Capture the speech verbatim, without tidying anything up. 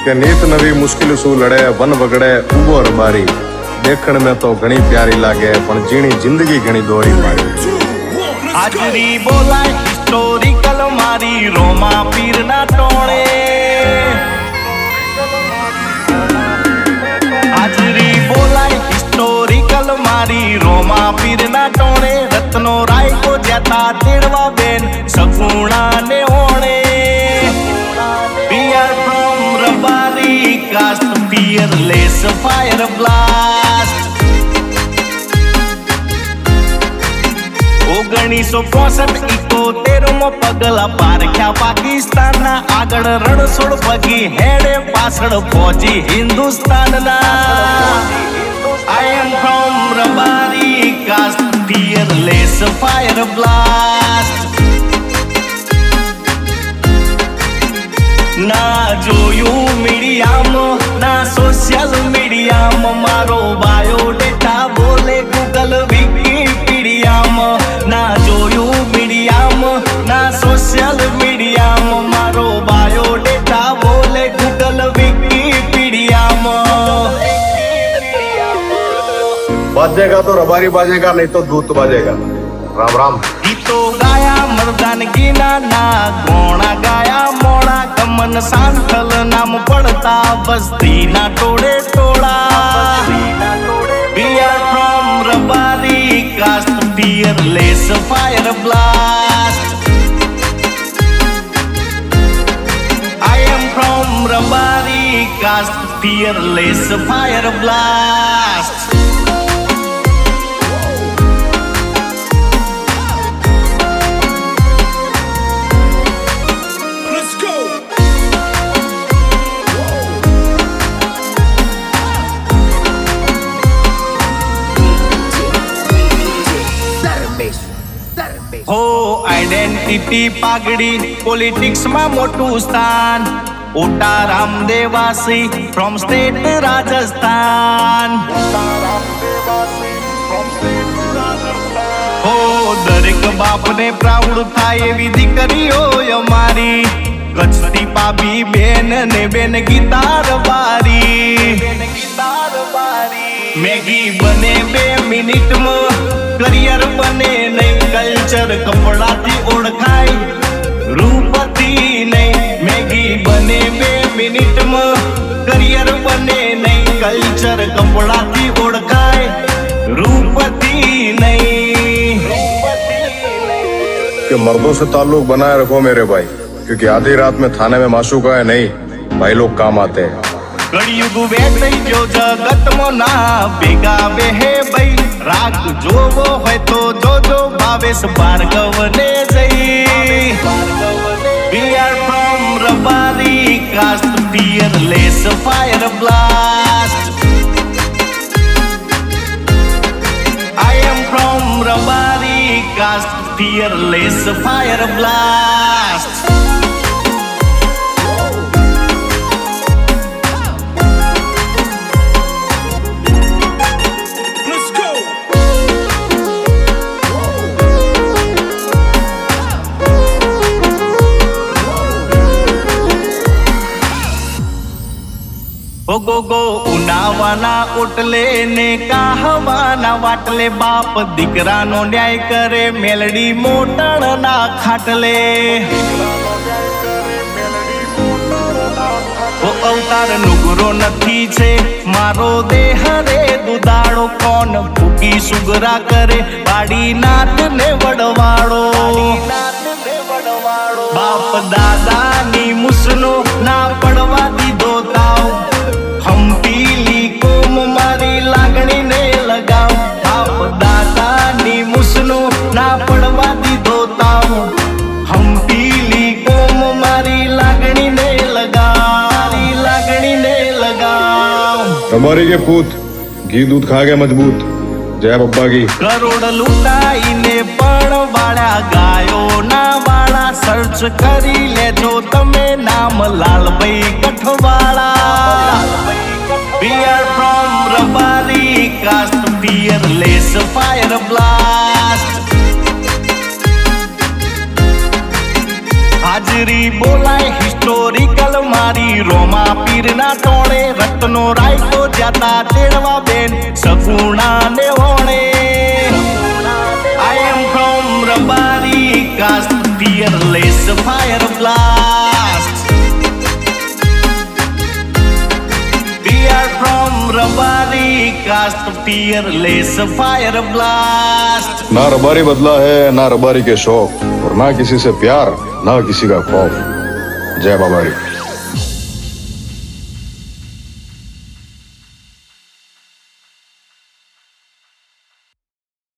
કે નીત નવી મુશ્કેલ શું લડે વન વગડે ઉભો રબારી દેખણ में तो घणी प्यारी लागे पण जीणी जिंदगी घणी दोरी मारी हाजरी बोलाय हिस्टोरिकल मारी रोमा पीर ना टोणे हाजरी बोलाय हिस्टोरिकल मारी रोमा पीर ना टोणे रत्नो राय को जाता तेड़वा बेन सगुणा ने होणे We are from Rabari cast fearless fire blast ઓગણીસો પોસઠ ઇકોતેર મો પગલા પારખ્યા પાકિસ્તાનના આગળ રણછોડ પગી હેડે પાછળ ફોજી હિન્દુસ્તાનના I am from Rabari cast fearless fire blast ના જોયું મીડિયામાં ના સોશિયલ મીડિયામાં મારો બાયોડેટા બોલે ગૂગલ વિકીપીડિયામાં ના જોયું મીડિયામાં ના સોશિયલ મીડિયામાં મારો બાયોડેટા બોલે ગૂગલ વિકીપીડિયામાં बाजेगा तो रबारी बाजेगा नहीं तो दूत बाजेगा राम राम गीतो गाया मर्दानगीना ना गोणा गाया मोड़ा कमन सांथल नाम पड़ता बस्ती ना टोड़े टोड़ा We are from Rabari cast fearless fire blast I am from Rabari cast fearless fire blast हो आइडेंटिटी पागड़ी पॉलिटिक्स में मोटू स्थान ओटा रामदेवासी फ्रॉम स्टेट राजस्थान हो दरेक बाप ने प्राउड थाय एवी दीकरीओ अमारी कच्छती पाबी बेन ने बेन गिटार बारी मैगी बने बे मिनिट में करियर बने नहीं कल्चर कपड़ा थी ओळखाय रूपती नहीं मैगी बने बे मिनिट में करियर बने नहीं कल्चर कपड़ा थी ओळखाय रूपती नहीं कि मर्दों से ताल्लुक बनाए रखो मेरे भाई क्योंकि आधी रात में थाने में माशूका है नहीं भाई लोग काम आते हैं कलयुग वेटई जो जगत मो ना बेगा बेहे भाई राग जोवो है तो जो जो भावेश भार्गव ने जई We are from Rabari cast fearless fire blast I am from Rabari cast fearless fire blast ओ गो गो उनावाना ओटले ने कहवाना वाटले बाप दीकरा नो न्याय करे मेलडी मोटण ना खाटले ओ अवतार नुगरो नथी छे मारो देह रे दुदाड़ो कोन भूकी सुगरा करे बाड़ी नाथ ने वडवाड़ो बाप दादा नी मुसनो ना पड़वा दीदो ताव हम पीली कोम मारी लागणी ने लगाव बाप दादा नी मुसनो ना पड़वा दीदो ताव हम पीली कोम मारी लागणी ने लगाव लागणी ने लगाव रबारी के पूत घी दूध खा गए मजबूत जय बब्बा की करोड़ लूटाई ने पण वाला गायो ना वाला सर्च करी ले जो तमे नाम लाल भाई कठवाला We are from Rabari cast fearless fire blast आज હાજરી બોલાય હિસ્ટોરિકલ મારી રોમા પીરના ટોળે રત્નો રાયતો જાતા તેડવા બેન સગુણા ને ઓણે I am from Rabari cast fearless fire blast We are from Rabari cast fearless fire blast ना रबारी बदला है ना रबारी के शौक और ना किसी से प्यार ना किसी का खौफ जय बाबारी